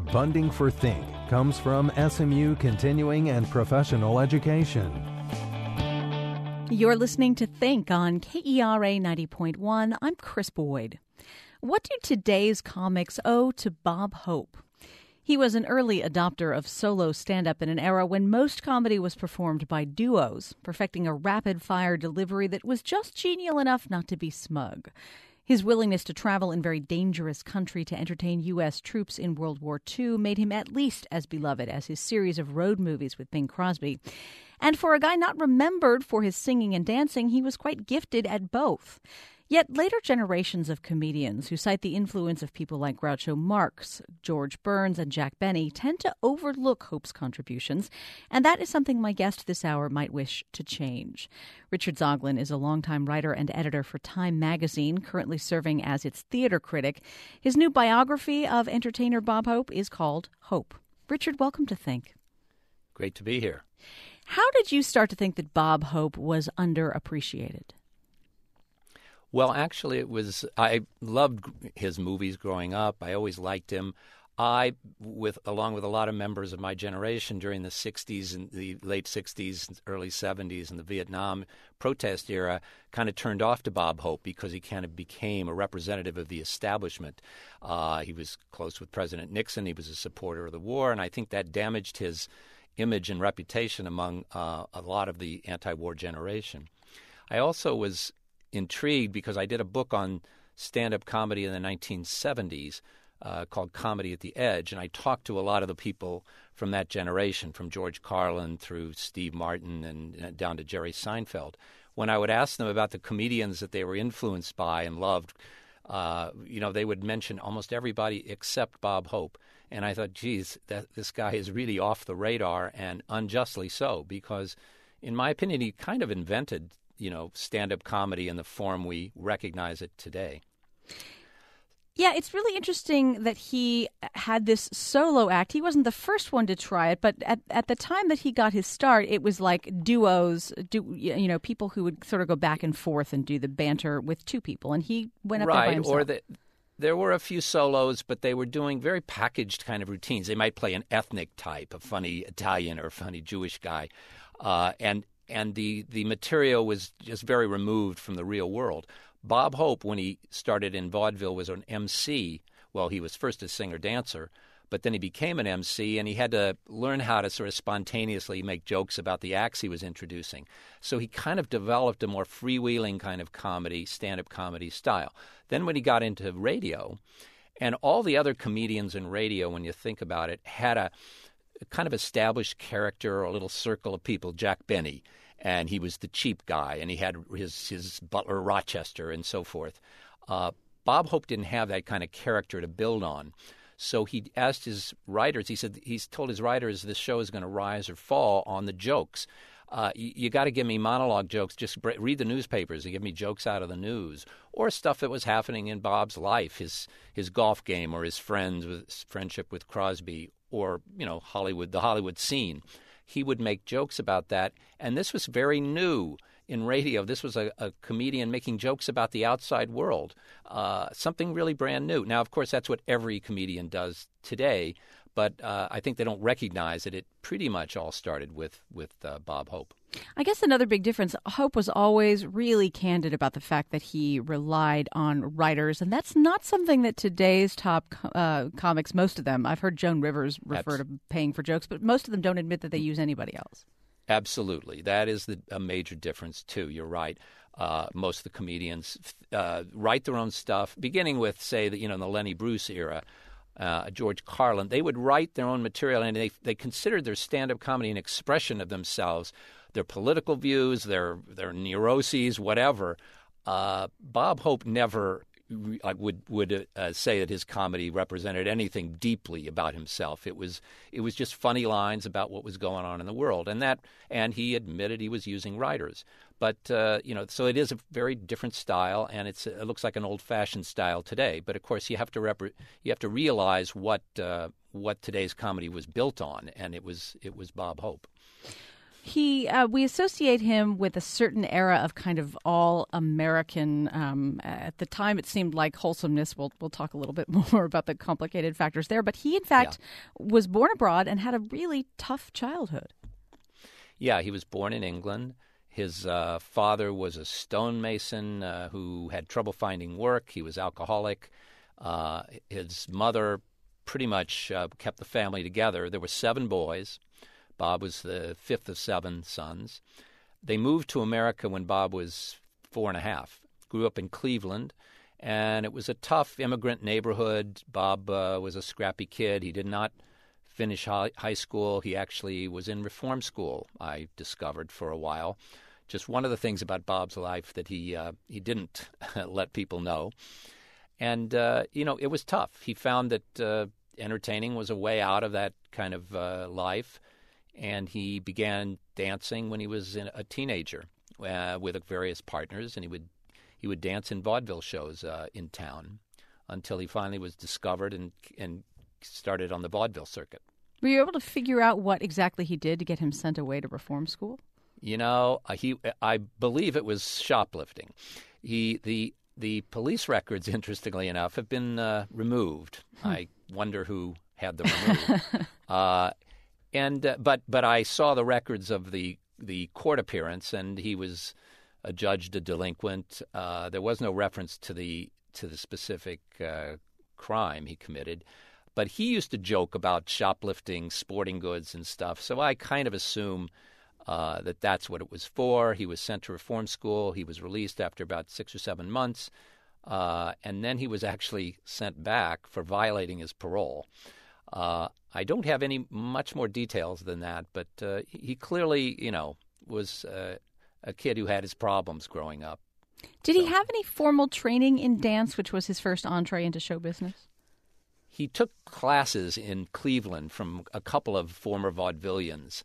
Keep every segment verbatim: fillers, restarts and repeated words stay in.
Funding for Think comes from S M U Continuing and Professional Education. You're listening to Think on K E R A ninety point one. I'm Chris Boyd. What do today's comics owe to Bob Hope? He was an early adopter of solo stand-up in an era when most comedy was performed by duos, perfecting a rapid-fire delivery that was just genial enough not to be smug. His willingness to travel in very dangerous country to entertain U S troops in World War Two made him at least as beloved as his series of road movies with Bing Crosby. And for a guy not remembered for his singing and dancing, he was quite gifted at both. Yet later generations of comedians who cite the influence of people like Groucho Marx, George Burns, and Jack Benny tend to overlook Hope's contributions, and that is something my guest this hour might wish to change. Richard Zoglin is a longtime writer and editor for Time magazine, currently serving as its theater critic. His new biography of entertainer Bob Hope is called Hope. Richard, welcome to Think. Great to be here. How did you start to think that Bob Hope was underappreciated? Well, actually, it was, I loved his movies growing up. I always liked him. I, with along with a lot of members of my generation during the sixties and the late sixties, early seventies and the Vietnam protest era, kind of turned off to Bob Hope because he kind of became a representative of the establishment. Uh, he was close with President Nixon. He was a supporter of the war, and I think that damaged his image and reputation among uh, a lot of the anti-war generation. I also was intrigued because I did a book on stand-up comedy in the nineteen seventies uh, called Comedy at the Edge, and I talked to a lot of the people from that generation, from George Carlin through Steve Martin and, and down to Jerry Seinfeld. When I would ask them about the comedians that they were influenced by and loved, uh, you know, they would mention almost everybody except Bob Hope. And I thought, geez, that, this guy is really off the radar, and unjustly so, because in my opinion, he kind of invented you know, stand-up comedy in the form we recognize it today. Yeah, it's really interesting that he had this solo act. He wasn't the first one to try it, but at at the time that he got his start, it was like duos, du, you know, people who would sort of go back and forth and do the banter with two people, and he went up right, there by himself. Or the, there were a few solos, but they were doing very packaged kind of routines. They might play an ethnic type, a funny Italian or a funny Jewish guy, uh, and And the, the material was just very removed from the real world. Bob Hope, when he started in vaudeville, was an M C. Well, he was first a singer-dancer, but then he became an M C, and he had to learn how to sort of spontaneously make jokes about the acts he was introducing. So he kind of developed a more freewheeling kind of comedy, stand-up comedy style. Then when he got into radio, and all the other comedians in radio, when you think about it, had a kind of established character or a little circle of people, Jack Benny, and he was the cheap guy, and he had his his butler Rochester and so forth. Uh, Bob Hope didn't have that kind of character to build on. So he asked his writers, he said, he's told his writers this show is going to rise or fall on the jokes. Uh, you you got to give me monologue jokes. Just bre- read the newspapers and give me jokes out of the news or stuff that was happening in Bob's life, his his golf game or his friends, with, his friendship with Crosby, or, you know, Hollywood, the Hollywood scene. He would make jokes about that, and this was very new in radio. This was a, a comedian making jokes about the outside world, uh, something really brand new. Now, of course, that's what every comedian does today, but uh, I think they don't recognize that it pretty much all started with, with uh, Bob Hope. I guess another big difference, Hope was always really candid about the fact that he relied on writers, and that's not something that today's top uh, comics, most of them, I've heard Joan Rivers refer Abs- to paying for jokes, but most of them don't admit that they use anybody else. Absolutely. That is the, a major difference, too. You're right. Uh, most of the comedians uh, write their own stuff, beginning with, say, the, you know, in the Lenny Bruce era, Uh, George Carlin. They would write their own material, and they they considered their stand-up comedy an expression of themselves, their political views, their their neuroses, whatever. Uh, Bob Hope never uh, would would uh, say that his comedy represented anything deeply about himself. It was it was just funny lines about what was going on in the world, and that and he admitted he was using writers. But, uh, you know, so it is a very different style, and it's it looks like an old-fashioned style today. But, of course, you have to rep- you have to realize what uh, what today's comedy was built on, and it was it was Bob Hope. He, uh, we associate him with a certain era of kind of all-American. Um, at the time, it seemed like wholesomeness. We'll we'll talk a little bit more about the complicated factors there. But he, in fact, yeah. was born abroad and had a really tough childhood. Yeah, he was born in England. His uh, father was a stonemason uh, who had trouble finding work. He was alcoholic. Uh, his mother pretty much uh, kept the family together. There were seven boys. Bob was the fifth of seven sons. They moved to America when Bob was four and a half. Grew up in Cleveland, and it was a tough immigrant neighborhood. Bob uh, was a scrappy kid. He did not finish high, high school. He actually was in reform school, I discovered, for a while. Just one of the things about Bob's life that he uh, he didn't let people know. And, uh, you know, it was tough. He found that uh, entertaining was a way out of that kind of uh, life. And he began dancing when he was in a teenager uh, with various partners, and he would he would dance in vaudeville shows uh, in town until he finally was discovered and and started on the vaudeville circuit. Were you able to figure out what exactly he did to get him sent away to reform school? You know, uh, he I believe it was shoplifting. He the the police records, interestingly enough, have been uh, removed. Hmm. I wonder who had them removed. uh, And uh, but but I saw the records of the the court appearance, and he was adjudged a delinquent. Uh, there was no reference to the to the specific uh, crime he committed, but he used to joke about shoplifting sporting goods and stuff. So I kind of assume uh, that that's what it was for. He was sent to reform school. He was released after about six or seven months, uh, and then he was actually sent back for violating his parole. Uh, I don't have any much more details than that, but uh, he clearly, you know, was uh, a kid who had his problems growing up. Did so. he have any formal training in dance, which was his first entree into show business? He took classes in Cleveland from a couple of former vaudevillians,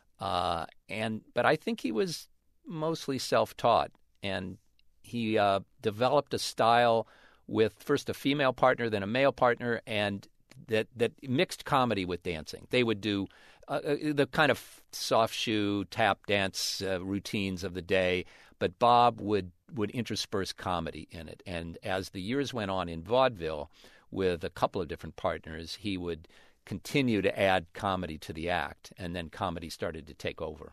uh, and but I think he was mostly self-taught, and he uh, developed a style with first a female partner, then a male partner, and that that mixed comedy with dancing. They would do uh, the kind of soft shoe tap dance uh, routines of the day, but Bob would, would intersperse comedy in it. And as the years went on in vaudeville with a couple of different partners, he would continue to add comedy to the act, and then comedy started to take over.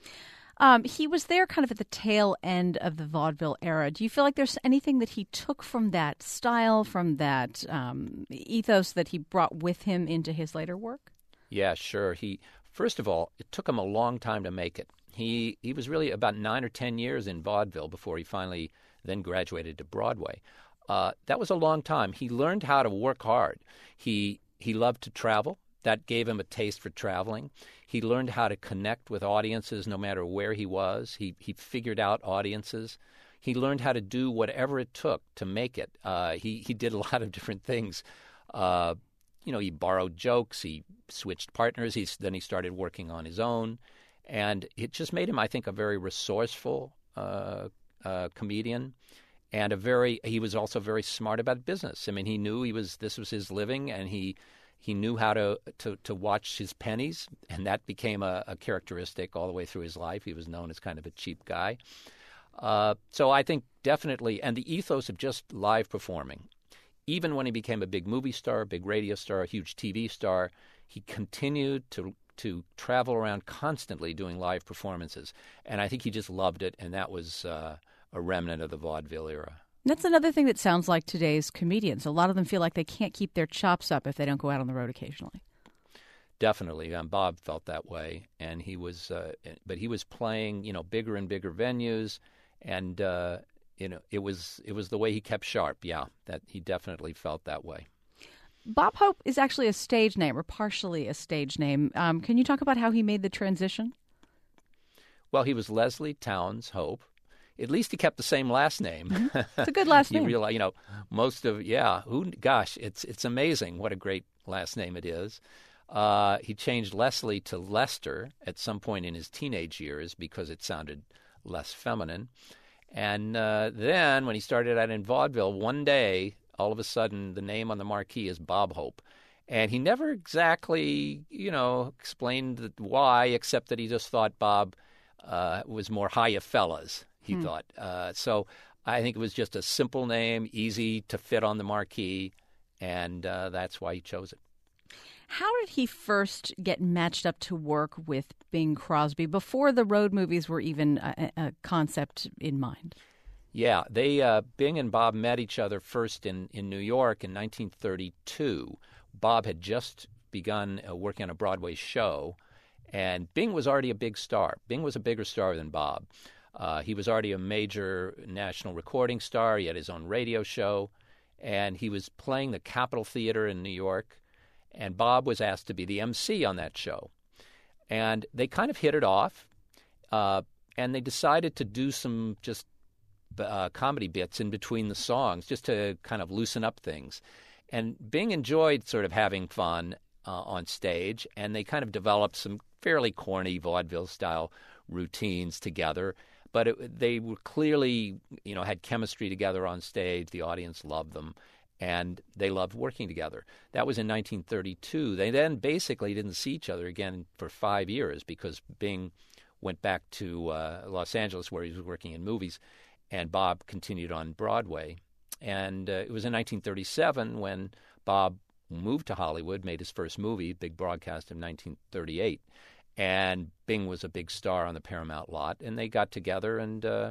Um, he was there kind of at the tail end of the vaudeville era. Do you feel like there's anything that he took from that style, from that um, ethos that he brought with him into his later work? Yeah, sure. He first of all, it took him a long time to make it. He he was really about nine or ten years in vaudeville before he finally then graduated to Broadway. Uh, that was a long time. He learned how to work hard. He he loved to travel. That gave him a taste for traveling. He learned how to connect with audiences no matter where he was. He he figured out audiences. He learned how to do whatever it took to make it. Uh, he he did a lot of different things. Uh, you know, he borrowed jokes. He switched partners. He then he started working on his own, and it just made him, I think, a very resourceful uh, uh, comedian, and a very. He was also very smart about business. I mean, he knew he was this was his living, and he. He knew how to, to, to watch his pennies, and that became a, a characteristic all the way through his life. He was known as kind of a cheap guy. Uh, so I think definitely, and the ethos of just live performing. Even when he became a big movie star, a big radio star, a huge T V star, he continued to to travel around constantly doing live performances. And I think he just loved it, and that was uh, a remnant of the vaudeville era. That's another thing that sounds like today's comedians. A lot of them feel like they can't keep their chops up if they don't go out on the road occasionally. Definitely. Um, Bob felt that way, and he was, uh, but he was playing, you know, bigger and bigger venues, and uh, you know, it was it was the way he kept sharp. Yeah, that he definitely felt that way. Bob Hope is actually a stage name, or partially a stage name. Um, can you talk about how he made the transition? Well, he was Leslie Towns Hope. At least he kept the same last name. Mm-hmm. It's a good last name. You realize, you know, most of yeah. Who? Gosh, it's it's amazing what a great last name it is. Uh, he changed Leslie to Lester at some point in his teenage years because it sounded less feminine. And uh, then when he started out in vaudeville, one day, all of a sudden, the name on the marquee is Bob Hope. And he never exactly, you know, explained why, except that he just thought Bob uh, was more high of fellas, he hmm. thought. Uh, so I think it was just a simple name, easy to fit on the marquee, and uh, that's why he chose it. How did he first get matched up to work with Bing Crosby before the road movies were even a, a concept in mind? Yeah, they uh, Bing and Bob met each other first in, in New York in nineteen thirty-two. Bob had just begun uh, working on a Broadway show, and Bing was already a big star. Bing was a bigger star than Bob. Uh, he was already a major national recording star. He had his own radio show, and he was playing the Capitol Theater in New York. And Bob was asked to be the M C on that show. And they kind of hit it off, uh, and they decided to do some just uh, comedy bits in between the songs, just to kind of loosen up things. And Bing enjoyed sort of having fun uh, on stage, and they kind of developed some fairly corny vaudeville-style routines together. But it, they were clearly, you know, had chemistry together on stage. The audience loved them. And they loved working together. That was in nineteen thirty-two. They then basically didn't see each other again for five years because Bing went back to uh, Los Angeles where he was working in movies, and Bob continued on Broadway. And uh, it was in nineteen thirty-seven when Bob moved to Hollywood, made his first movie, Big Broadcast, of nineteen thirty-eight. And Bing was a big star on the Paramount lot, and they got together, and uh,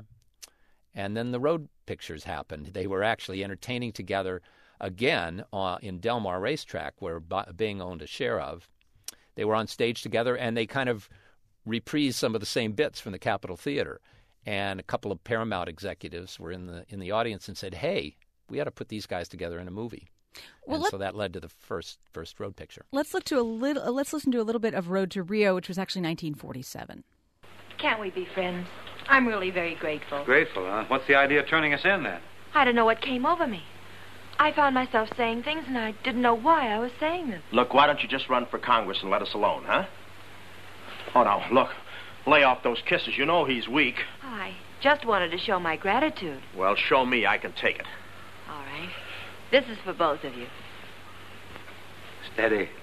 and then the road pictures happened. They were actually entertaining together again uh, in Del Mar Racetrack, where Bing owned a share of. They were on stage together, and they kind of reprised some of the same bits from the Capitol Theater. And a couple of Paramount executives were in the in the audience and said, "Hey, we ought to put these guys together in a movie." Well, and so that led to the first first road picture. Let's look to a little. Let's listen to a little bit of Road to Rio, which was actually nineteen forty-seven. Can't we be friends? I'm really very grateful. Grateful, huh? What's the idea of turning us in, then? I don't know what came over me. I found myself saying things, and I didn't know why I was saying them. Look, why don't you just run for Congress and let us alone, huh? Oh, now, look, lay off those kisses. You know he's weak. I just wanted to show my gratitude. Well, show me. I can take it. All right. This is for both of you. Steady.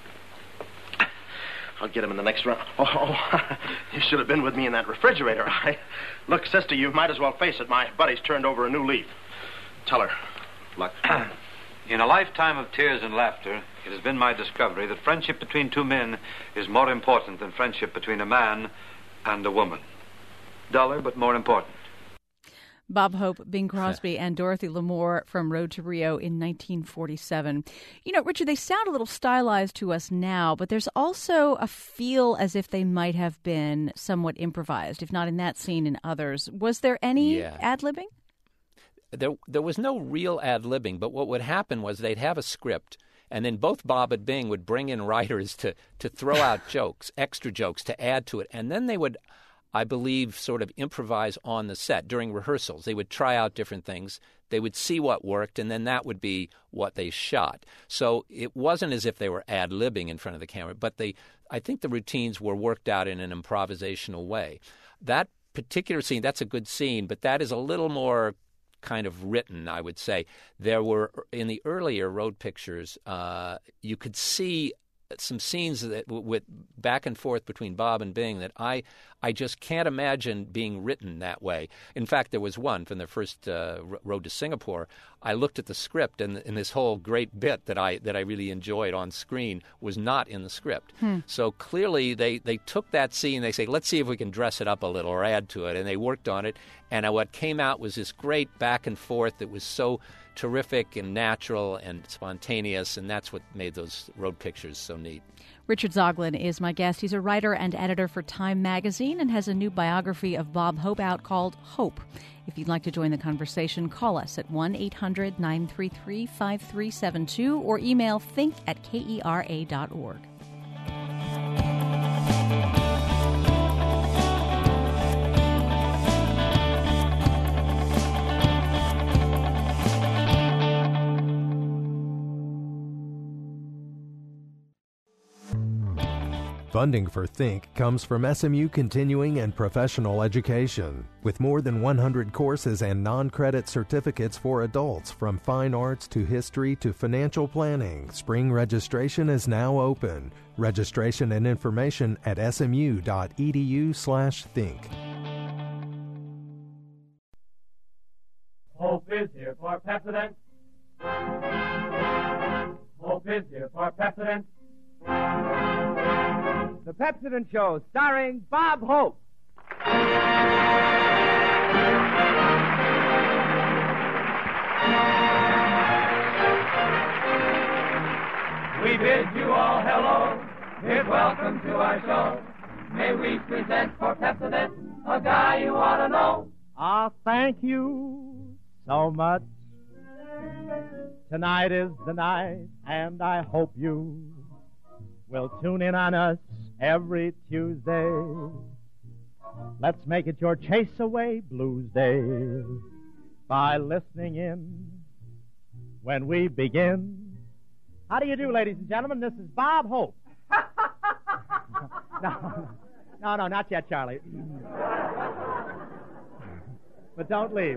I'll get him in the next round. Oh, oh, you should have been with me in that refrigerator. I... Look, sister, you might as well face it. My buddy's turned over a new leaf. Tell her. Look. In a lifetime of tears and laughter, it has been my discovery that friendship between two men is more important than friendship between a man and a woman. Duller, but more important. Bob Hope, Bing Crosby, and Dorothy Lamour from Road to Rio in nineteen forty-seven. You know, Richard, they sound a little stylized to us now, but there's also a feel as if they might have been somewhat improvised, if not in that scene, in others. Was there any yeah. ad-libbing? There, there was no real ad-libbing, but what would happen was they'd have a script, and then both Bob and Bing would bring in writers to, to throw out jokes, extra jokes, to add to it, and then they would, I believe, sort of improvise on the set during rehearsals. They would try out different things. They would see what worked, and then that would be what they shot. So it wasn't as if they were ad-libbing in front of the camera, but they, I think the routines were worked out in an improvisational way. That particular scene, that's a good scene, but that is a little more kind of written, I would say. There were, in the earlier road pictures, uh, you could see some scenes that with back and forth between Bob and Bing that I I just can't imagine being written that way. In fact, there was one from their first uh, Road to Singapore. I looked at the script, and, and this whole great bit that I that I really enjoyed on screen was not in the script. Hmm. So clearly, they they took that scene. They say, let's see if we can dress it up a little or add to it, and they worked on it. And what came out was this great back and forth that was so terrific and natural and spontaneous, and that's what made those road pictures so neat. Richard Zoglin is my guest. He's a writer and editor for Time magazine and has a new biography of Bob Hope out called Hope. If you'd like to join the conversation, call us at one eight hundred nine three three five three seven two or email think at K E R A dot org. Funding for Think comes from S M U Continuing and Professional Education. With more than one hundred courses and non-credit certificates for adults, from fine arts to history to financial planning, spring registration is now open. Registration and information at smu.edu slash think. Hope is here for Pepsodent. Hope is here for Pepsodent. The Pepsodent Show, starring Bob Hope. We bid you all hello, bid welcome to our show. May we present for Pepsodent a guy you ought to know. Ah, thank you so much. Tonight is the night, and I hope you will tune in on us every Tuesday. Let's make it your Chase Away Blues Day by listening in when we begin. How do you do, ladies and gentlemen? This is Bob Hope. no, no, no, not yet, Charlie. But don't leave.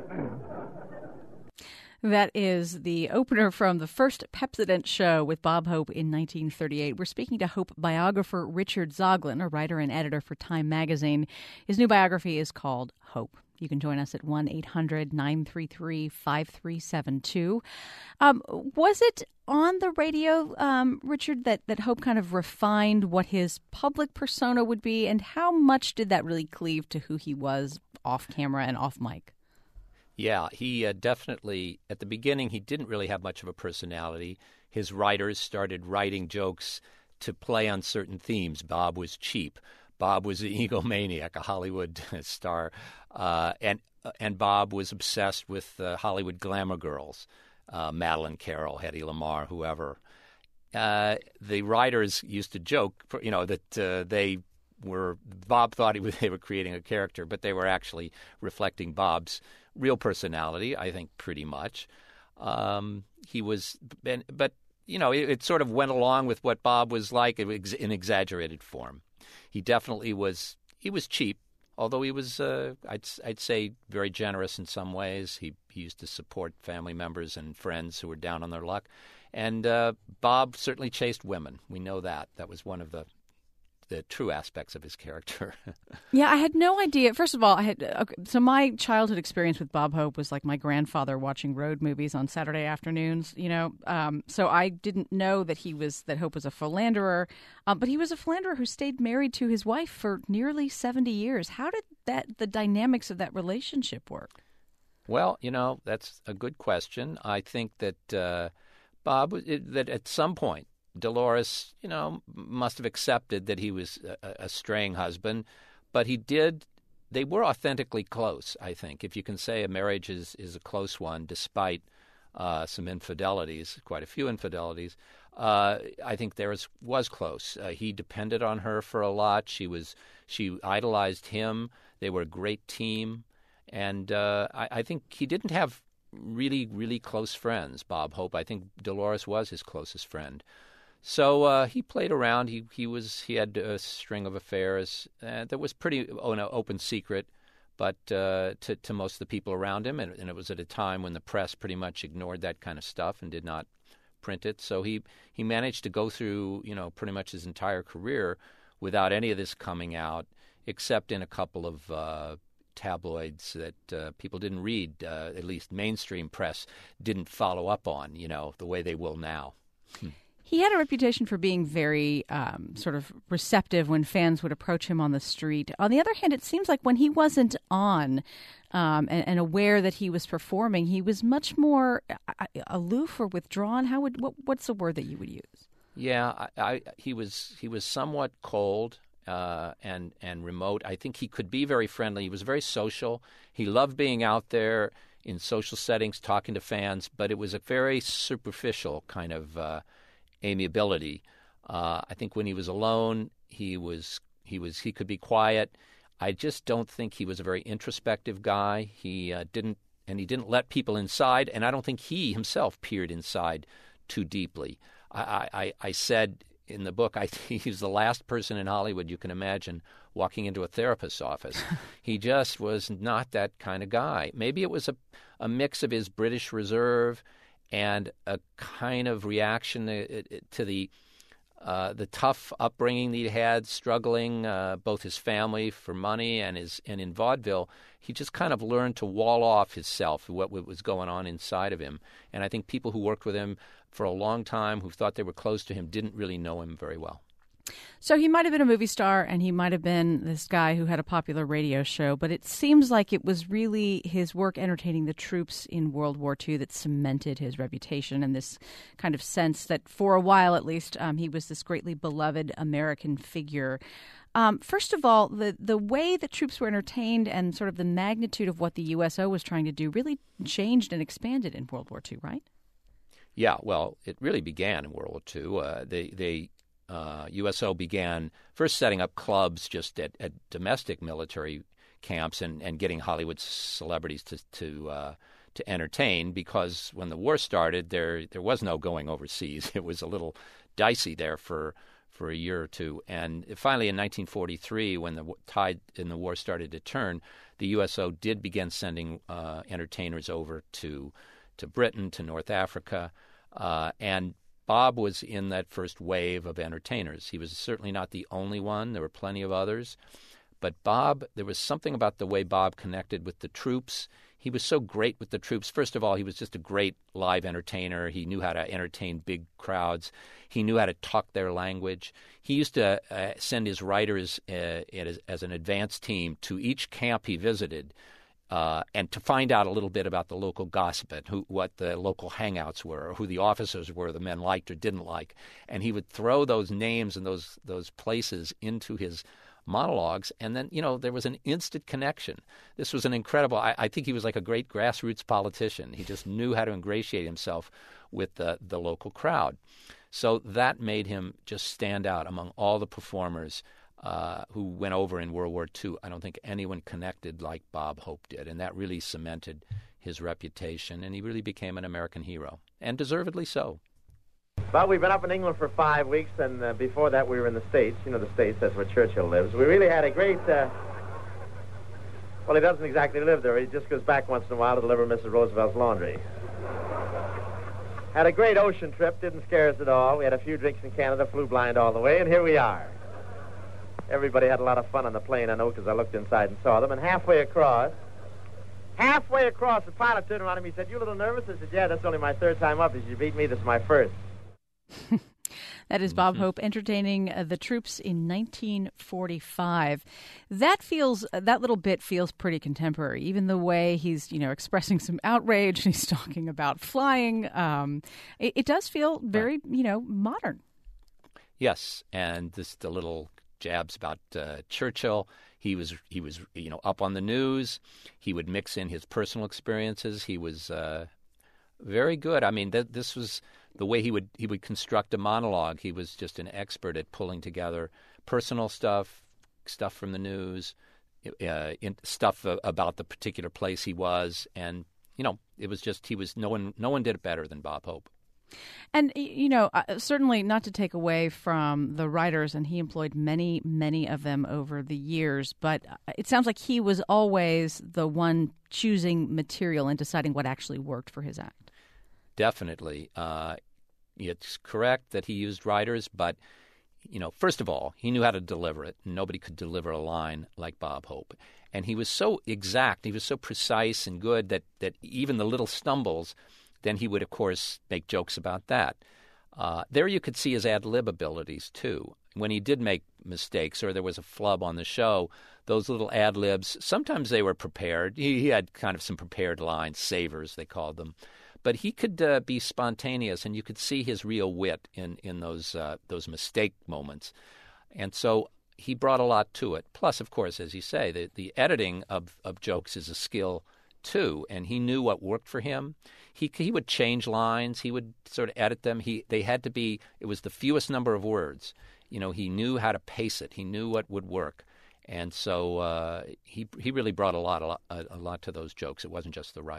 That is the opener from the first Pepsodent show with Bob Hope in nineteen thirty-eight. We're speaking to Hope biographer Richard Zoglin, a writer and editor for Time magazine. His new biography is called Hope. You can join us at one eight hundred nine three three five three seven two. Um, was it on the radio, um, Richard, that, that Hope kind of refined what his public persona would be, and how much did that really cleave to who he was off camera and off mic? Yeah, he uh, definitely, at the beginning, he didn't really have much of a personality. His writers started writing jokes to play on certain themes. Bob was cheap. Bob was an egomaniac, a Hollywood star. Uh, and and Bob was obsessed with uh, Hollywood glamour girls, uh, Madeline Carroll, Hedy Lamarr, whoever. Uh, the writers used to joke, you know, that uh, they were, Bob thought he was, they were creating a character, but they were actually reflecting Bob's real personality, I think, pretty much. Um, he was, but, you know, it, it sort of went along with what Bob was like in exaggerated form. He definitely was, he was cheap, although he was, uh, I'd, I'd say, very generous in some ways. He, he used to support family members and friends who were down on their luck. And uh, Bob certainly chased women. We know that. That was one of the the true aspects of his character. Yeah, I had no idea. First of all, I had okay, so my childhood experience with Bob Hope was like my grandfather watching road movies on Saturday afternoons. You know, um, so I didn't know that he was that Hope was a philanderer, uh, but he was a philanderer who stayed married to his wife for nearly seventy years. How did that the dynamics of that relationship work? Well, you know, that's a good question. I think that uh, Bob that at some point, Dolores, you know, must have accepted that he was a, a straying husband, but he did, they were authentically close, I think. If you can say a marriage is, is a close one, despite uh, some infidelities, quite a few infidelities, uh, I think there was, was close. Uh, he depended on her for a lot. She was, she idolized him. They were a great team. And uh, I, I think he didn't have really, really close friends, Bob Hope. I think Dolores was his closest friend. So uh, he played around. He he was he had a string of affairs uh, that was pretty oh, no, open secret, but uh, to to most of the people around him, and, and it was at a time when the press pretty much ignored that kind of stuff and did not print it. So he he managed to go through you know pretty much his entire career without any of this coming out, except in a couple of uh, tabloids that uh, people didn't read. Uh, at least mainstream press didn't follow up on, you know, the way they will now. Hmm. He had a reputation for being very um, sort of receptive when fans would approach him on the street. On the other hand, it seems like when he wasn't on um, and, and aware that he was performing, he was much more uh, aloof or withdrawn. How would what, what's the word that you would use? Yeah, I, I, he was he was somewhat cold uh, and and remote. I think he could be very friendly. He was very social. He loved being out there in social settings, talking to fans, but it was a very superficial kind of Uh, amiability. Uh, I think when he was alone, he was he was he could be quiet. I just don't think he was a very introspective guy. He uh, didn't and he didn't let people inside, and I don't think he himself peered inside too deeply. I, I, I said in the book, I think he's the last person in Hollywood you can imagine walking into a therapist's office. He just was not that kind of guy. Maybe it was a, a mix of his British reserve and a kind of reaction to, to the uh, the tough upbringing that he had, struggling uh, both his family for money and his and in vaudeville. He just kind of learned to wall off himself, what, what was going on inside of him. And I think people who worked with him for a long time, who thought they were close to him, didn't really know him very well. So he might have been a movie star, and he might have been this guy who had a popular radio show, but it seems like it was really his work entertaining the troops in World War Two that cemented his reputation, and this kind of sense that for a while at least um, he was this greatly beloved American figure. Um, first of all, the, the way that troops were entertained and sort of the magnitude of what the U S O was trying to do really changed and expanded in World War Two, right? Yeah, well, it really began in World War Two. Uh, they, they uh, U S O began first setting up clubs just at, at domestic military camps and, and getting Hollywood celebrities to to, uh, to entertain, because when the war started, there there was no going overseas. It was a little dicey there for for a year or two. And finally, in nineteen forty-three, when the tide in the war started to turn, the U S O did begin sending uh, entertainers over to to Britain, to North Africa, uh, and Bob was in that first wave of entertainers. He was certainly not the only one. There were plenty of others. But Bob, there was something about the way Bob connected with the troops. He was so great with the troops. First of all, he was just a great live entertainer. He knew how to entertain big crowds. He knew how to talk their language. He used to uh, send his writers uh, as, as an advance team to each camp he visited, Uh, and to find out a little bit about the local gossip and who, what the local hangouts were, or who the officers were the men liked or didn't like. And he would throw those names and those those places into his monologues, and then, you know, there was an instant connection. This was an incredible, I, I think he was like a great grassroots politician. He just knew how to ingratiate himself with the, the local crowd. So that made him just stand out among all the performers Uh, who went over in World War Two. I don't think anyone connected like Bob Hope did, and that really cemented his reputation, and he really became an American hero, and deservedly so. Well, we've been up in England for five weeks, and uh, before that we were in the States. You know, the States, that's where Churchill lives. We really had a great... Uh... Well, he doesn't exactly live there. He just goes back once in a while to deliver Missus Roosevelt's laundry. Had a great ocean trip, didn't scare us at all. We had a few drinks in Canada, flew blind all the way, and here we are. Everybody had a lot of fun on the plane, I know, because I looked inside and saw them. And halfway across, halfway across, the pilot turned around and he said, "You a little nervous?" I said, "Yeah, that's only my third time up. He said, "You beat me, this is my first." That is Bob Hope entertaining uh, the troops in nineteen forty-five. That feels, uh, that little bit feels pretty contemporary. Even the way he's, you know, expressing some outrage, and he's talking about flying. Um, it, it does feel very, you know, modern. Yes, and this the little jabs about uh, Churchill. He was he was you know up on the news. He would mix in his personal experiences. He was uh, very good. I mean, th- this was the way he would he would construct a monologue. He was just an expert at pulling together personal stuff, stuff from the news, uh, in, stuff uh, about the particular place he was, and you know, it was just he was no one no one did it better than Bob Hope. And, you know, uh, certainly not to take away from the writers, and he employed many, many of them over the years, but it sounds like he was always the one choosing material and deciding what actually worked for his act. Definitely. Uh, it's correct that he used writers, but, you know, first of all, he knew how to deliver it. Nobody could deliver a line like Bob Hope. And he was so exact, he was so precise and good that, that even the little stumbles, then he would, of course, make jokes about that. Uh, there you could see his ad-lib abilities, too. When he did make mistakes or there was a flub on the show, those little ad-libs, sometimes they were prepared. He, he had kind of some prepared lines, savers, they called them. But he could uh, be spontaneous, and you could see his real wit in, in those uh, those mistake moments. And so he brought a lot to it. Plus, of course, as you say, the, the editing of, of jokes is a skill, too, and he knew what worked for him. He he would change lines. He would sort of edit them. He they had to be. It was the fewest number of words. You know, he knew how to pace it. He knew what would work, and so uh, he he really brought a lot a lot a lot to those jokes. It wasn't just the writers.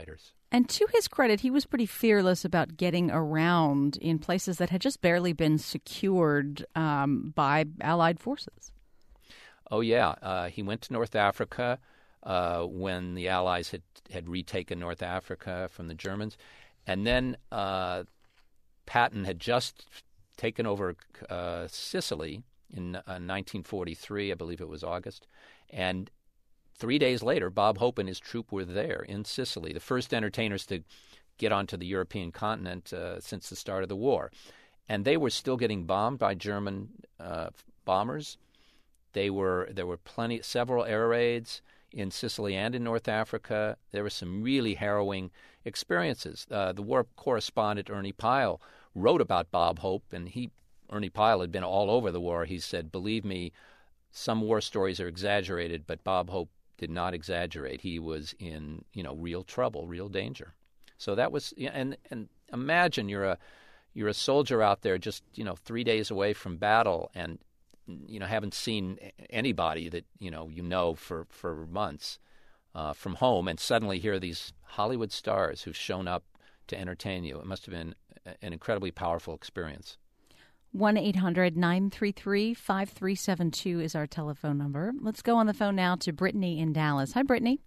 And to his credit, he was pretty fearless about getting around in places that had just barely been secured um, by Allied forces. Oh, yeah. Uh, he went to North Africa uh, when the Allies had, had retaken North Africa from the Germans. And then uh, Patton had just taken over uh, Sicily in uh, nineteen forty-three, I believe it was August. And three days later, Bob Hope and his troupe were there in Sicily, the first entertainers to get onto the European continent uh, since the start of the war. And they were still getting bombed by German uh, bombers. They were there were plenty, several air raids in Sicily and in North Africa. There were some really harrowing experiences. Uh, the war correspondent Ernie Pyle wrote about Bob Hope, and he, Ernie Pyle, had been all over the war. He said, "Believe me, some war stories are exaggerated, but Bob Hope did not exaggerate. He was in, you know, real trouble, real danger." So that was, and and imagine you're a you're a soldier out there, just you know, three days away from battle, and you know, haven't seen anybody that you know you know for for months uh, from home, and suddenly here are these Hollywood stars who've shown up to entertain you. It must have been an incredibly powerful experience. one eight hundred nine three three five three seven two is our telephone number. Let's go on the phone now to Brittany in Dallas. Hi, Brittany.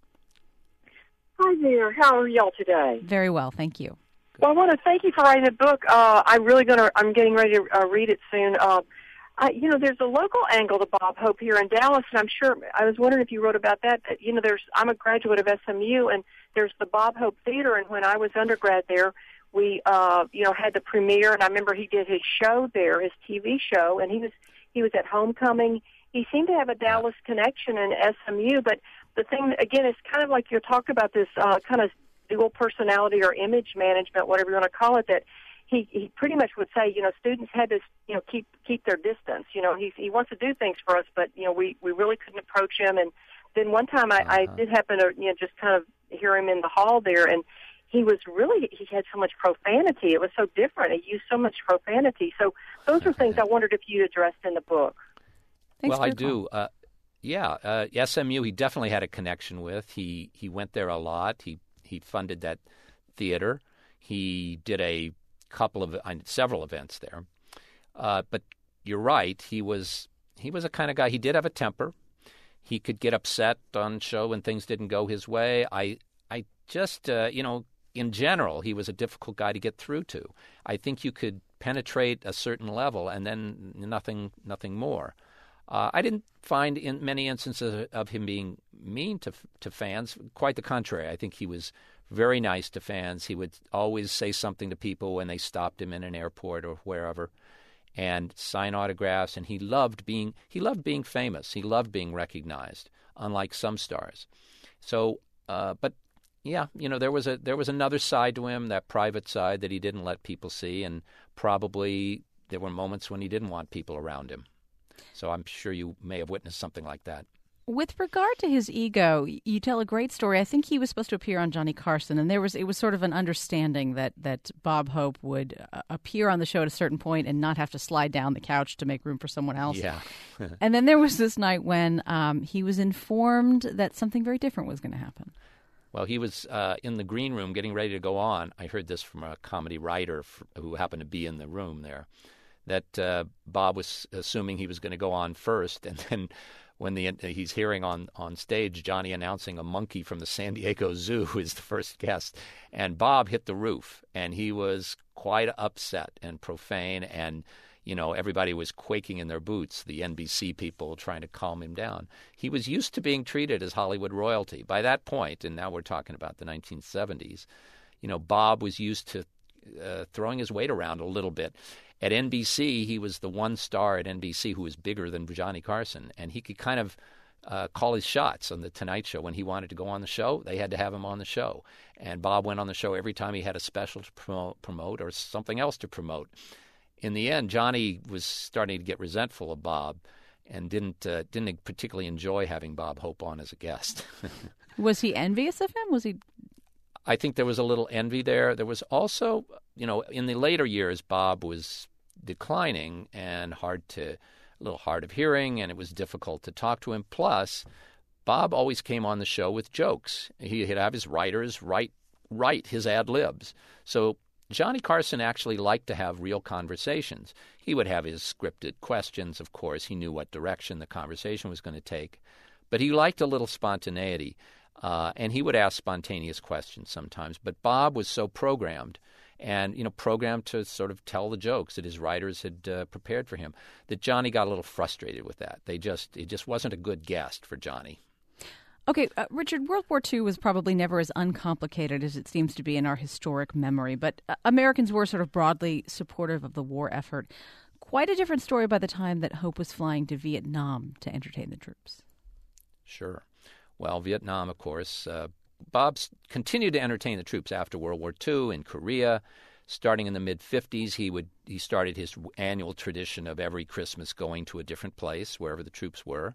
Hi there. How are y'all today? Very well, thank you. Well, I want to thank you for writing the book. Uh, I'm really going to, I'm getting ready to uh, read it soon. Uh, I, you know, there's a local angle to Bob Hope here in Dallas, and I'm sure, I was wondering if you wrote about that. You know, there's, I'm a graduate of S M U, and there's the Bob Hope Theater, and when I was undergrad there, we, uh, you know, had the premiere, and I remember he did his show there, his T V show, and he was, he was at Homecoming. He seemed to have a Dallas connection in S M U, but the thing, again, it's kind of like you talked about this uh, kind of dual personality or image management, whatever you want to call it, that he, he pretty much would say, you know, students had to, you know, keep keep their distance. You know, he he wants to do things for us, but, you know, we, we really couldn't approach him. And then one time I, uh-huh. I did happen to, you know, just kind of hear him in the hall there, and he was really, he had so much profanity. It was so different. He used so much profanity. So those are things I wondered if you addressed in the book. Thanks well, I do. Uh, yeah, uh, S M U he definitely had a connection with. He he went there a lot. He he funded that theater. He did a couple of uh, several events there. Uh, but you're right. He was he was a kind of guy. He did have a temper. He could get upset on show when things didn't go his way. I I just uh, you know in general he was a difficult guy to get through to. I think you could penetrate a certain level and then nothing nothing more. Uh, I didn't find in many instances of him being mean to to fans. Quite the contrary. I think he was very nice to fans. He would always say something to people when they stopped him in an airport or wherever, and sign autographs. And he loved being he loved being famous. He loved being recognized, unlike some stars. So, uh, but yeah, you know, there was a there was another side to him, that private side that he didn't let people see, and probably there were moments when he didn't want people around him. So I'm sure you may have witnessed something like that. With regard to his ego, you tell a great story. I think he was supposed to appear on Johnny Carson, and there was it was sort of an understanding that, that Bob Hope would uh, appear on the show at a certain point and not have to slide down the couch to make room for someone else. Yeah. And then there was this night when um, he was informed that something very different was going to happen. Well, he was uh, in the green room getting ready to go on. I heard this from a comedy writer f- who happened to be in the room there, that uh, Bob was assuming he was going to go on first, and then when the he's hearing on, on stage Johnny announcing a monkey from the San Diego Zoo is the first guest, and Bob hit the roof, and he was quite upset and profane, and you know everybody was quaking in their boots, the N B C people trying to calm him down. He was used to being treated as Hollywood royalty. By that point, and now we're talking about the nineteen seventies, you know, Bob was used to uh, throwing his weight around a little bit. At N B C, he was the one star at N B C who was bigger than Johnny Carson, and he could kind of uh, call his shots on The Tonight Show. When he wanted to go on the show, they had to have him on the show. And Bob went on the show every time he had a special to promote, promote or something else to promote. In the end, Johnny was starting to get resentful of Bob and didn't uh, didn't particularly enjoy having Bob Hope on as a guest. Was he envious of him? Was he... I think there was a little envy there. There was also, you know, in the later years, Bob was declining and hard to, a little hard of hearing, and it was difficult to talk to him. Plus, Bob always came on the show with jokes. He'd have his writers write write his ad libs. So Johnny Carson actually liked to have real conversations. He would have his scripted questions, of course. He knew what direction the conversation was going to take. But he liked a little spontaneity, uh, and he would ask spontaneous questions sometimes. But Bob was so programmed, and, you know, programmed to sort of tell the jokes that his writers had uh, prepared for him, that Johnny got a little frustrated with that. They just It just wasn't a good guest for Johnny. Okay, uh, Richard, World War Two was probably never as uncomplicated as it seems to be in our historic memory, but uh, Americans were sort of broadly supportive of the war effort. Quite a different story by the time that Hope was flying to Vietnam to entertain the troops. Sure. Well, Vietnam, of course. Uh, Bob continued to entertain the troops after World War Two in Korea. Starting in the mid-fifties, he would he started his annual tradition of every Christmas going to a different place, wherever the troops were.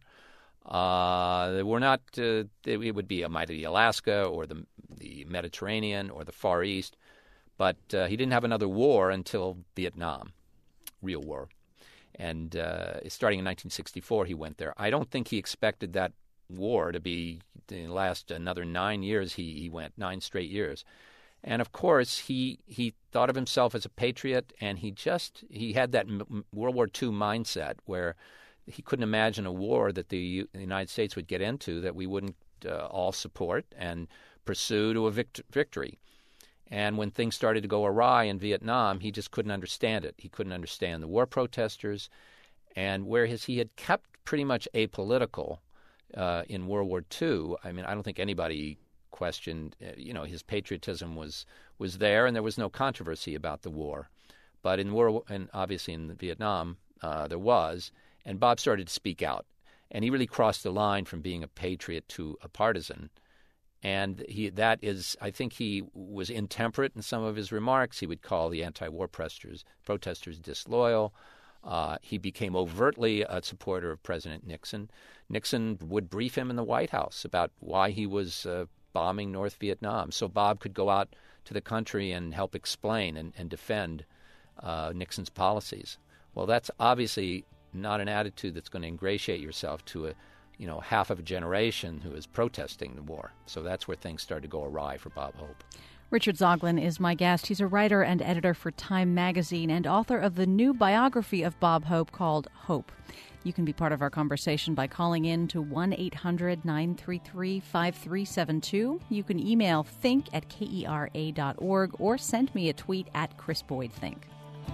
Uh, they were not, uh, it would be a mighty Alaska or the the Mediterranean or the Far East, but uh, he didn't have another war until Vietnam, real war. And uh, starting in nineteen sixty-four, he went there. I don't think he expected that war to be, the last another nine years he, he went, nine straight years. And of course, he he thought of himself as a patriot, and he just, he had that World War Two mindset where he couldn't imagine a war that the, the United States would get into that we wouldn't uh, all support and pursue to a vict- victory. And when things started to go awry in Vietnam, he just couldn't understand it. He couldn't understand the war protesters. And whereas he had kept pretty much apolitical uh, in World War Two, I mean, I don't think anybody questioned, uh, you know, his patriotism was was there, and there was no controversy about the war. But in war, and obviously in Vietnam, uh, there was. And Bob started to speak out, and he really crossed the line from being a patriot to a partisan. And he that is, I think he was intemperate in some of his remarks. He would call the anti-war protesters, protesters disloyal. Uh, he became overtly a supporter of President Nixon. Nixon would brief him in the White House about why he was uh, bombing North Vietnam, so Bob could go out to the country and help explain and, and defend uh, Nixon's policies. Well, that's obviously not an attitude that's going to ingratiate yourself to a, you know, half of a generation who is protesting the war. So that's where things started to go awry for Bob Hope. Richard Zoglin is my guest. He's a writer and editor for Time magazine and author of the new biography of Bob Hope called Hope. You can be part of our conversation by calling in to one eight hundred nine three three five three seven two. You can email think at kera dot org or send me a tweet at Chris Boyd Think.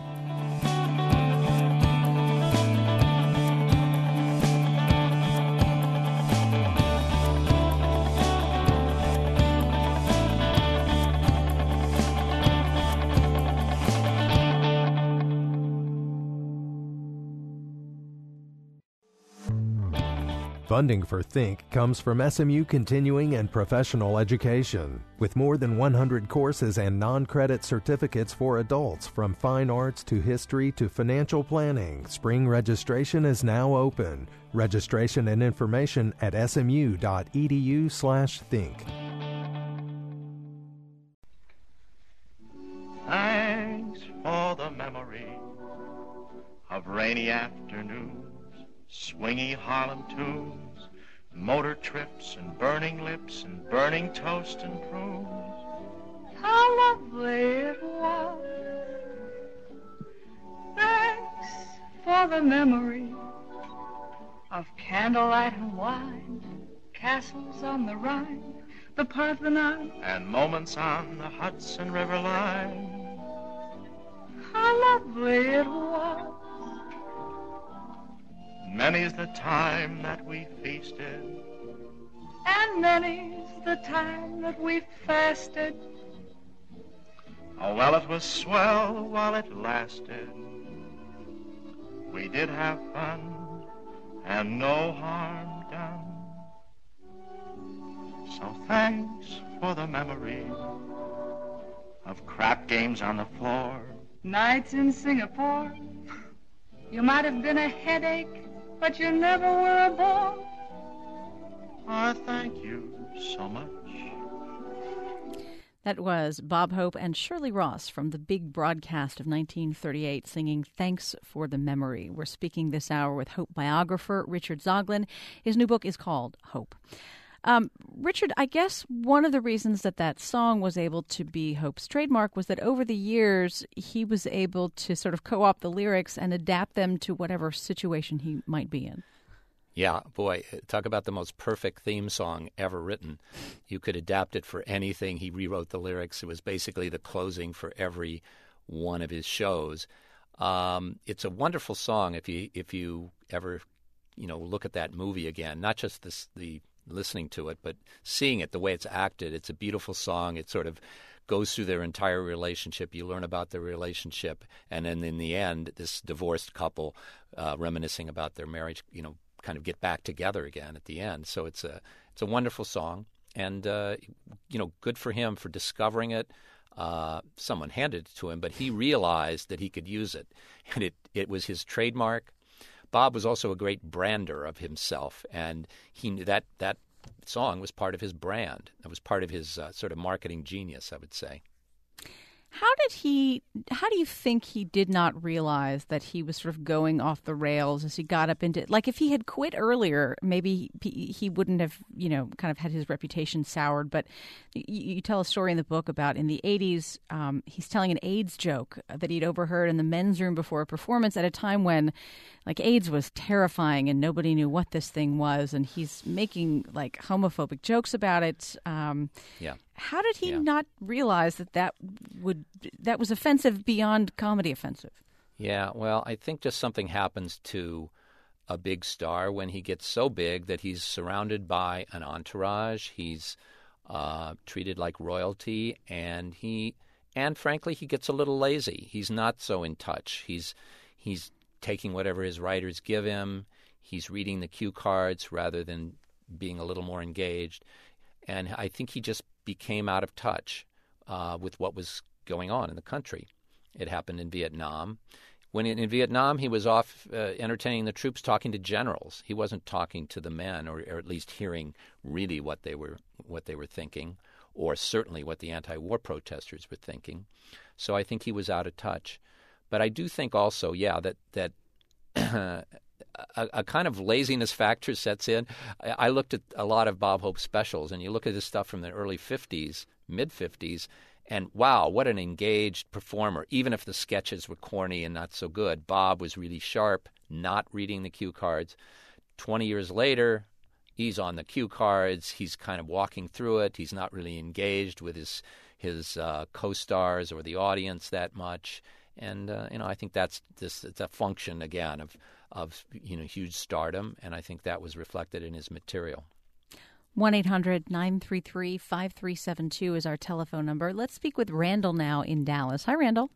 Funding for Think comes from S M U Continuing and Professional Education. With more than one hundred courses and non-credit certificates for adults, from fine arts to history to financial planning, spring registration is now open. Registration and information at smu.edu slash think. Thanks for the memory of rainy afternoons, swingy Harlem tunes, motor trips and burning lips and burning toast and prunes. How lovely it was. Thanks for the memory of candlelight and wine, castles on the Rhine, the Parthenon, and moments on the Hudson River line. How lovely it was. Many's the time that we feasted, and many's the time that we fasted. Oh, well, it was swell while it lasted. We did have fun and no harm done. So thanks for the memory of crap games on the floor, nights in Singapore. You might have been a headache, but you never were a bore. I thank you so much. That was Bob Hope and Shirley Ross from the big broadcast of nineteen thirty-eight singing Thanks for the Memory. We're speaking this hour with Hope biographer Richard Zoglin. His new book is called Hope. Um, Richard, I guess one of the reasons that that song was able to be Hope's trademark was that over the years he was able to sort of co-opt the lyrics and adapt them to whatever situation he might be in. Yeah, boy, talk about the most perfect theme song ever written. You could adapt it for anything. He rewrote the lyrics. It was basically the closing for every one of his shows. Um, it's a wonderful song if you if you ever, you know, look at that movie again. Not just this, the listening to it, but seeing it, the way it's acted. It's a beautiful song. It sort of goes through their entire relationship. You learn about their relationship, and then in the end, this divorced couple uh, reminiscing about their marriage, you know, kind of get back together again at the end. So it's a it's a wonderful song, and uh, you know, good for him for discovering it. Uh, someone handed it to him, but he realized that he could use it, and it it was his trademark. Bob was also a great brander of himself, and he knew that that song was part of his brand. It was part of his uh, sort of marketing genius, I would say. How did he, how do you think he did not realize that he was sort of going off the rails as he got up into, like if he had quit earlier, maybe he, he wouldn't have, you know, kind of had his reputation soured. But you, you tell a story in the book about in the eighties, um, he's telling an AIDS joke that he'd overheard in the men's room before a performance at a time when like AIDS was terrifying and nobody knew what this thing was. And he's making like homophobic jokes about it. Um, yeah. How did he yeah. not realize that that would that was offensive beyond comedy offensive? Yeah, well, I think just something happens to a big star when he gets so big that he's surrounded by an entourage. He's uh, treated like royalty, and he and frankly, he gets a little lazy. He's not so in touch. He's he's taking whatever his writers give him. He's reading the cue cards rather than being a little more engaged. And I think he just became out of touch uh, with what was going on in the country. It happened in Vietnam. When in, in Vietnam, he was off uh, entertaining the troops, talking to generals. He wasn't talking to the men, or, or at least hearing really what they were what they were thinking, or certainly what the anti-war protesters were thinking. So I think he was out of touch. But I do think also, yeah, that that. A, a kind of laziness factor sets in. I, I looked at a lot of Bob Hope specials, and you look at his stuff from the early fifties, mid-fifties, and wow, what an engaged performer. Even if the sketches were corny and not so good, Bob was really sharp, not reading the cue cards. Twenty years later, he's on the cue cards. He's kind of walking through it. He's not really engaged with his, his uh, co-stars or the audience that much. And, uh, you know, I think that's this it's a function, again, of of, you know, huge stardom, and I think that was reflected in his material. one eight hundred nine three three five three seven two is our telephone number. Let's speak with Randall now in Dallas. Hi, Randall.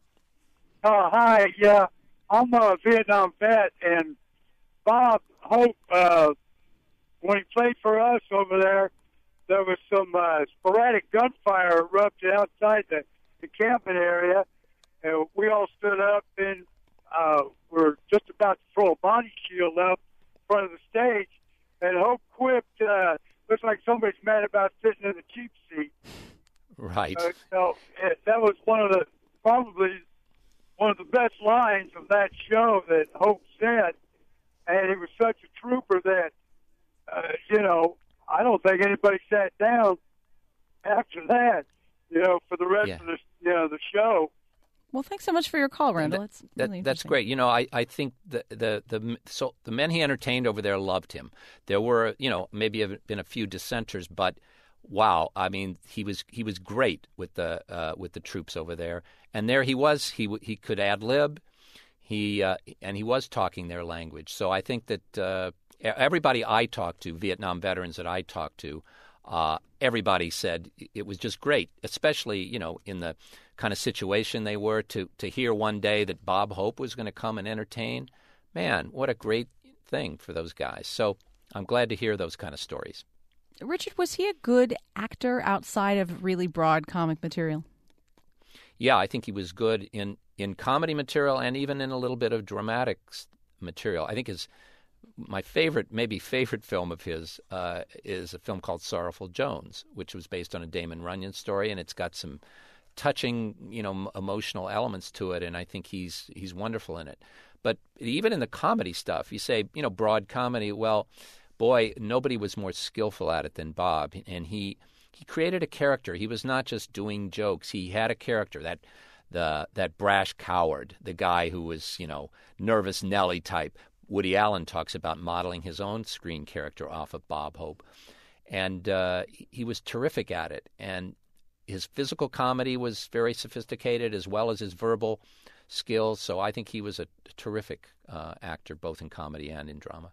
Uh, hi, yeah. I'm a Vietnam vet, and Bob Hope, uh, when he played for us over there, there was some uh, sporadic gunfire erupted outside the, the camping area, and we all stood up and uh, were just about to throw a body shield up in front of the stage, and Hope quipped, uh, looks like somebody's mad about sitting in the cheap seat. Right. Uh, so it, that was one of the, probably one of the best lines of that show that Hope said, and he was such a trooper that, uh, you know, I don't think anybody sat down after that, you know, for the rest yeah. of the, you know, the show. Well, thanks so much for your call, Randall. That, It's that, really that's great. You know, I, I think the the the so the men he entertained over there loved him. There were, you know, maybe have been a few dissenters, but wow, I mean, he was he was great with the uh, with the troops over there. And there he was. He he could ad lib. He uh, and he was talking their language. So I think that uh, everybody I talked to, Vietnam veterans that I talked to, uh, everybody said it was just great, especially, you know, in the kind of situation they were, to, to hear one day that Bob Hope was going to come and entertain. Man, what a great thing for those guys. So I'm glad to hear those kind of stories. Richard, was he a good actor outside of really broad comic material? Yeah, I think he was good in, in comedy material and even in a little bit of dramatic material. I think his my favorite, maybe favorite film of his uh, is a film called Sorrowful Jones, which was based on a Damon Runyon story, and it's got some touching, you know, emotional elements to it, and I think he's he's wonderful in it. But even in the comedy stuff, you say, you know, broad comedy. Well, boy, nobody was more skillful at it than Bob. And he he created a character. He was not just doing jokes. He had a character, that the that brash coward, the guy who was, you know, nervous Nelly type. Woody Allen talks about modeling his own screen character off of Bob Hope. And uh, he was terrific at it. And his physical comedy was very sophisticated, as well as his verbal skills. So I think he was a terrific uh, actor, both in comedy and in drama.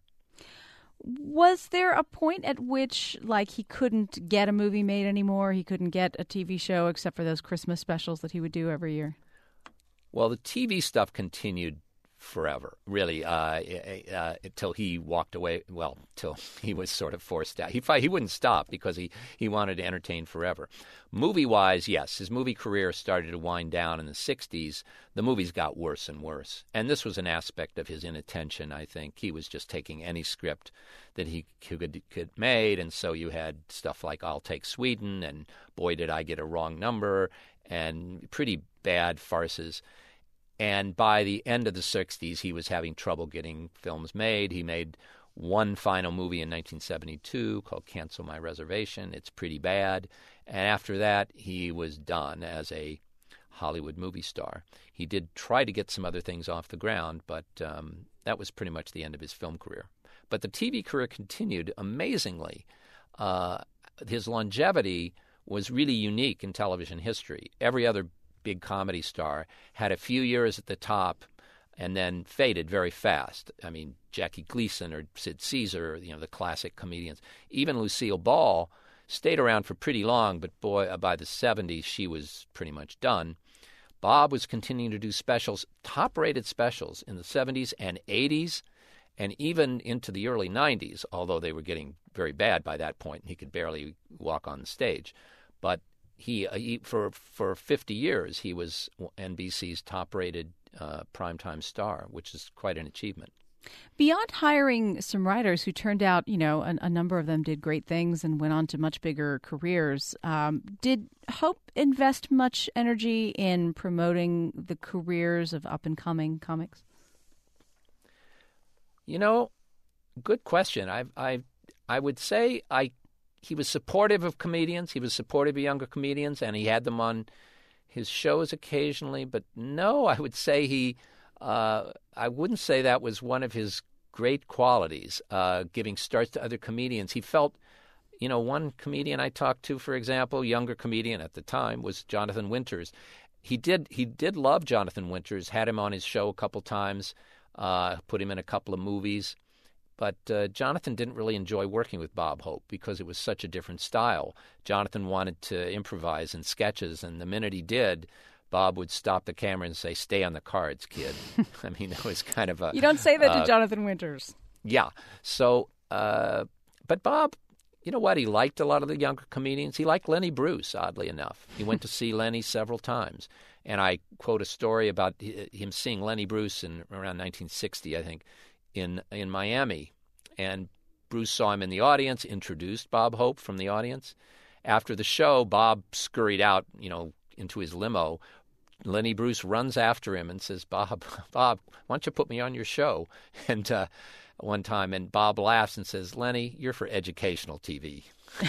Was there a point at which, like, he couldn't get a movie made anymore? He couldn't get a T V show except for those Christmas specials that he would do every year? Well, the T V stuff continued forever, really, uh, uh, until he walked away. Well, till he was sort of forced out. He he wouldn't stop because he, he wanted to entertain forever. Movie-wise, yes, his movie career started to wind down in the sixties. The movies got worse and worse. And this was an aspect of his inattention, I think. He was just taking any script that he could could made, and so you had stuff like I'll Take Sweden and Boy Did I Get a Wrong Number, and pretty bad farces. And by the end of the sixties, he was having trouble getting films made. He made one final movie in nineteen seventy-two called Cancel My Reservation. It's pretty bad. And after that, he was done as a Hollywood movie star. He did try to get some other things off the ground, but um, that was pretty much the end of his film career. But the T V career continued amazingly. Uh, his longevity was really unique in television history. Every other big comedy star had a few years at the top and then faded very fast. I mean, Jackie Gleason or Sid Caesar, you know, the classic comedians. Even Lucille Ball stayed around for pretty long, but boy, by the seventies, she was pretty much done. Bob was continuing to do specials, top-rated specials in the seventies and eighties, and even into the early nineties, although they were getting very bad by that point, and he could barely walk on the stage. But He, he for for fifty years, he was N B C's top-rated uh, primetime star, which is quite an achievement. Beyond hiring some writers who turned out, you know, a, a number of them did great things and went on to much bigger careers, um, did Hope invest much energy in promoting the careers of up-and-coming comics? You know, good question. I I I would say I. He was supportive of comedians. He was supportive of younger comedians, and he had them on his shows occasionally. But no, I would say he uh, – I wouldn't say that was one of his great qualities, uh, giving starts to other comedians. He felt – you know, one comedian I talked to, for example, younger comedian at the time, was Jonathan Winters. He did he did love Jonathan Winters, had him on his show a couple times, uh, put him in a couple of movies. But uh, Jonathan didn't really enjoy working with Bob Hope because it was such a different style. Jonathan wanted to improvise in sketches, and the minute he did, Bob would stop the camera and say, "Stay on the cards, kid." I mean, it was kind of a... You don't say that uh, to Jonathan Winters. Yeah. So, uh, but Bob, you know what? He liked a lot of the younger comedians. He liked Lenny Bruce, oddly enough. He went to see Lenny several times. And I quote a story about him seeing Lenny Bruce in around nineteen sixty, I think, in in Miami, and Bruce saw him in the audience, introduced Bob Hope from the audience. After the show, Bob scurried out, you know, into his limo. Lenny Bruce runs after him and says, Bob, Bob, why don't you put me on your show? And uh, one time, and Bob laughs and says, Lenny, you're for educational T V.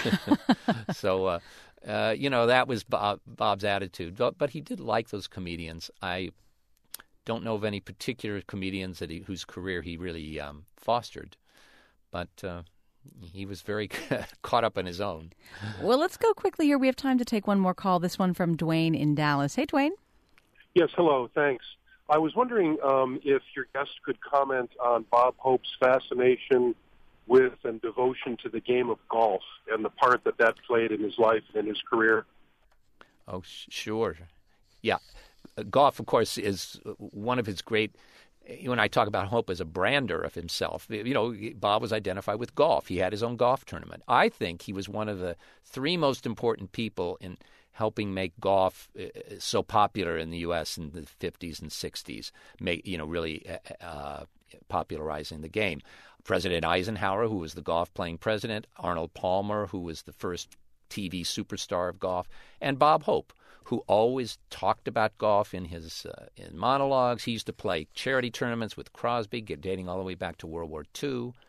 So, uh, uh, you know, that was Bob, Bob's attitude. But, but he did like those comedians. I don't know of any particular comedians that he, whose career he really um, fostered, but uh, he was very caught up in his own. Well, let's go quickly here. We have time to take one more call, this one from Dwayne in Dallas. Hey, Dwayne. Yes, hello, thanks. I was wondering um, if your guest could comment on Bob Hope's fascination with and devotion to the game of golf and the part that that played in his life and his career. Oh, sure. Yeah. Golf, of course, is one of his great – when I talk about Hope as a brander of himself, you know, Bob was identified with golf. He had his own golf tournament. I think he was one of the three most important people in helping make golf so popular in the U S in the fifties and sixties, make, you know, really uh, popularizing the game. President Eisenhower, who was the golf-playing president, Arnold Palmer, who was the first T V superstar of golf, and Bob Hope, who always talked about golf in his uh, in monologues. He used to play charity tournaments with Crosby, dating all the way back to World War Two.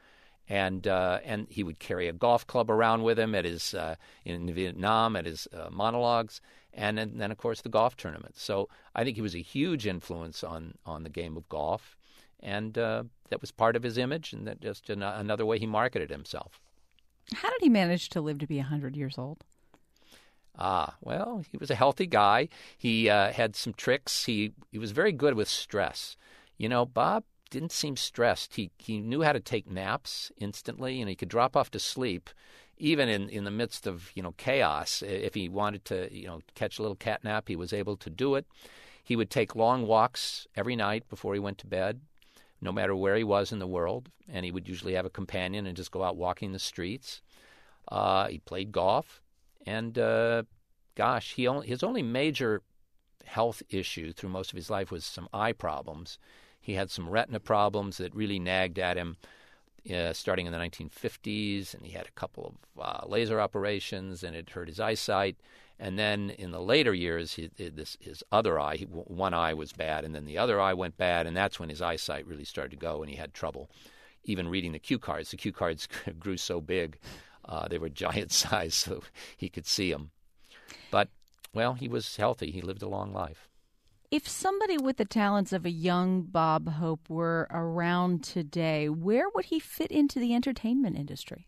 And uh, and he would carry a golf club around with him at his uh, in Vietnam at his uh, monologues, and then, then of course the golf tournaments. So I think he was a huge influence on on the game of golf, and uh, that was part of his image, and that just an- another way he marketed himself. How did he manage to live to be one hundred years old? Ah, well, he was a healthy guy. He uh, had some tricks. He he was very good with stress. You know, Bob didn't seem stressed. He he knew how to take naps instantly, and he could drop off to sleep, even in, in the midst of, you know, chaos. If he wanted to, you know, catch a little cat nap, he was able to do it. He would take long walks every night before he went to bed, no matter where he was in the world, and he would usually have a companion and just go out walking the streets. Uh, he played golf, and uh, gosh, he only, his only major health issue through most of his life was some eye problems. He had some retina problems that really nagged at him uh, starting in the nineteen fifties, and he had a couple of uh, laser operations, and it hurt his eyesight. And then in the later years, he, this, his other eye, he, one eye was bad, and then the other eye went bad, and that's when his eyesight really started to go, and he had trouble even reading the cue cards. The cue cards grew so big. Uh, they were giant size, so he could see them. But, well, he was healthy. He lived a long life. If somebody with the talents of a young Bob Hope were around today, where would he fit into the entertainment industry?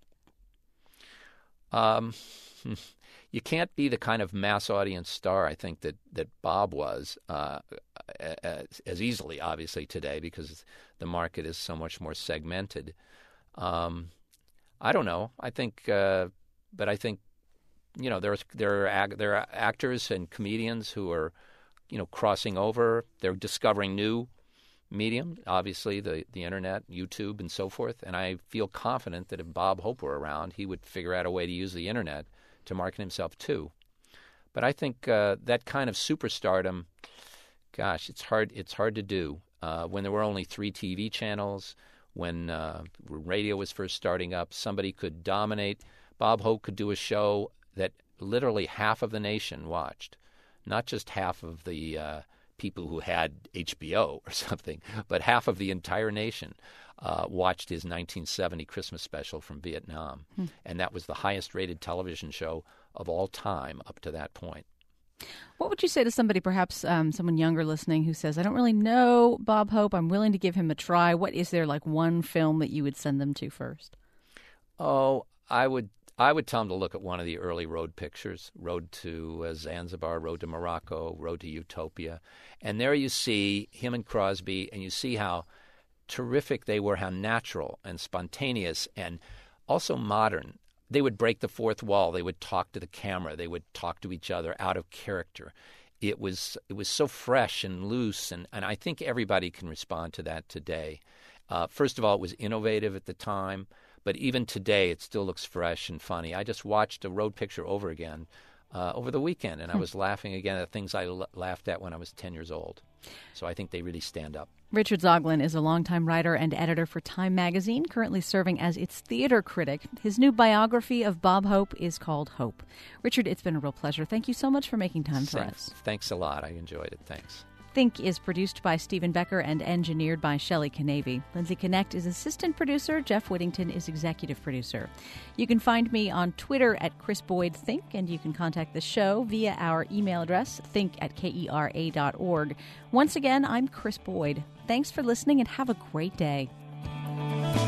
Um, you can't be the kind of mass audience star, I think, that, that Bob was uh, as, as easily, obviously, today, because the market is so much more segmented. Um, I don't know. I think, uh, but I think, you know, there's there are there are actors and comedians who are, you know, crossing over. They're discovering new medium, obviously the the internet, YouTube, and so forth. And I feel confident that if Bob Hope were around, he would figure out a way to use the internet to market himself too. But I think uh, that kind of superstardom, gosh, it's hard. It's hard to do uh, when there were only three T V channels. When uh, radio was first starting up, somebody could dominate. Bob Hope could do a show that literally half of the nation watched, not just half of the uh, people who had H B O or something, but half of the entire nation uh, watched his nineteen seventy Christmas special from Vietnam. Hmm. And that was the highest-rated television show of all time up to that point. What would you say to somebody, perhaps um, someone younger listening, who says, I don't really know Bob Hope, I'm willing to give him a try? What is there, like, one film that you would send them to first? Oh, I would I would tell them to look at one of the early road pictures, Road to uh, Zanzibar, Road to Morocco, Road to Utopia. And there you see him and Crosby, and you see how terrific they were, how natural and spontaneous and also modern. They would break the fourth wall. They would talk to the camera. They would talk to each other out of character. It was it was so fresh and loose, and, and I think everybody can respond to that today. Uh, first of all, it was innovative at the time, but even today it still looks fresh and funny. I just watched a road picture over again uh, over the weekend, and I was laughing again at things I l- laughed at when I was ten years old. So I think they really stand up. Richard Zoglin is a longtime writer and editor for Time magazine, currently serving as its theater critic. His new biography of Bob Hope is called Hope. Richard, it's been a real pleasure. Thank you so much for making time for Thanks. us. Thanks a lot. I enjoyed it. Thanks. Think is produced by Stephen Becker and engineered by Shelley Canavy. Lindsay Connect is assistant producer. Jeff Whittington is executive producer. You can find me on Twitter at Chris Boyd Think, and you can contact the show via our email address, think at kera dot org. Once again, I'm Chris Boyd. Thanks for listening and have a great day.